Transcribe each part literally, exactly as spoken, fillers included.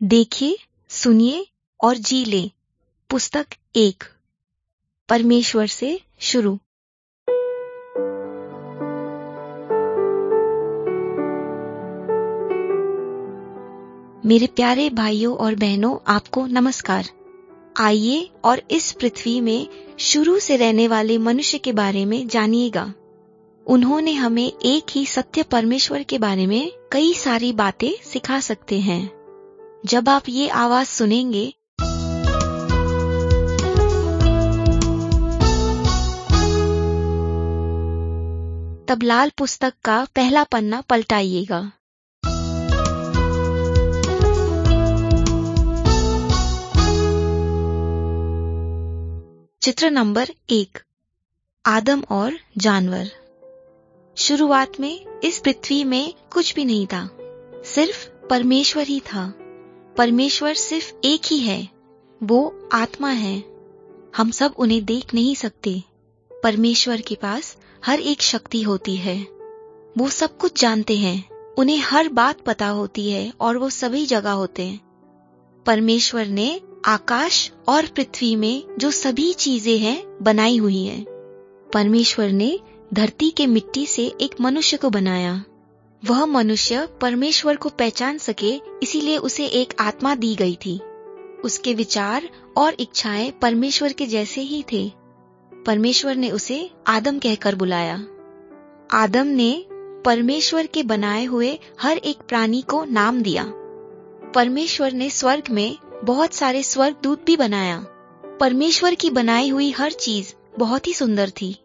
देखिए, सुनिए और जी ले। पुस्तक एक, परमेश्वर से शुरू। मेरे प्यारे भाइयों और बहनों, आपको नमस्कार। आइए और इस पृथ्वी में शुरू से रहने वाले मनुष्य के बारे में जानिएगा। उन्होंने हमें एक ही सत्य परमेश्वर के बारे में कई सारी बातें सिखा सकते हैं। जब आप ये आवाज सुनेंगे, तब लाल पुस्तक का पहला पन्ना पलटाइएगा। चित्र नंबर एक, आदम और जानवर। शुरुआत में इस पृथ्वी में कुछ भी नहीं था, सिर्फ परमेश्वर ही था। परमेश्वर सिर्फ एक ही है, वो आत्मा है। हम सब उन्हें देख नहीं सकते। परमेश्वर के पास हर एक शक्ति होती है। वो सब कुछ जानते हैं, उन्हें हर बात पता होती है और वो सभी जगह होते हैं। परमेश्वर ने आकाश और पृथ्वी में जो सभी चीजें हैं बनाई हुई हैं। परमेश्वर ने धरती के मिट्टी से एक मनुष्य को बनाया। वह मनुष्य परमेश्वर को पहचान सके, इसीलिए उसे एक आत्मा दी गई थी। उसके विचार और इच्छाएं परमेश्वर के जैसे ही थे। परमेश्वर ने उसे आदम कहकर बुलाया। आदम ने परमेश्वर के बनाए हुए हर एक प्राणी को नाम दिया। परमेश्वर ने स्वर्ग में बहुत सारे स्वर्गदूत भी बनाया। परमेश्वर की बनाई हुई हर चीज बहुत ही सुंदर थी।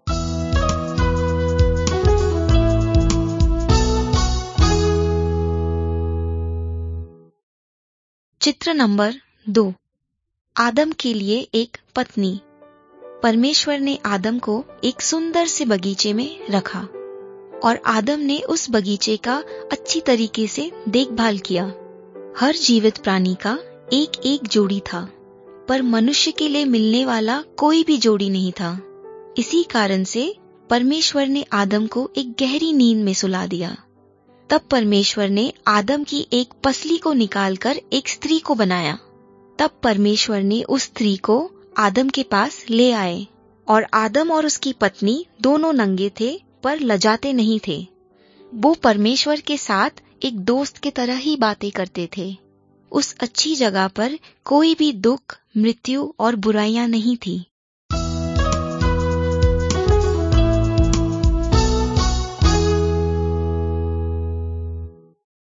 चित्र नंबर दो, आदम के लिए एक पत्नी। परमेश्वर ने आदम को एक सुंदर से बगीचे में रखा और आदम ने उस बगीचे का अच्छी तरीके से देखभाल किया। हर जीवित प्राणी का एक एक जोड़ी था, पर मनुष्य के लिए मिलने वाला कोई भी जोड़ी नहीं था। इसी कारण से परमेश्वर ने आदम को एक गहरी नींद में सुला दिया। तब परमेश्वर ने आदम की एक पसली को निकालकर एक स्त्री को बनाया। तब परमेश्वर ने उस स्त्री को आदम के पास ले आए और आदम और उसकी पत्नी दोनों नंगे थे, पर लजाते नहीं थे। वो परमेश्वर के साथ एक दोस्त की तरह ही बातें करते थे। उस अच्छी जगह पर कोई भी दुख, मृत्यु और बुराइयां नहीं थी।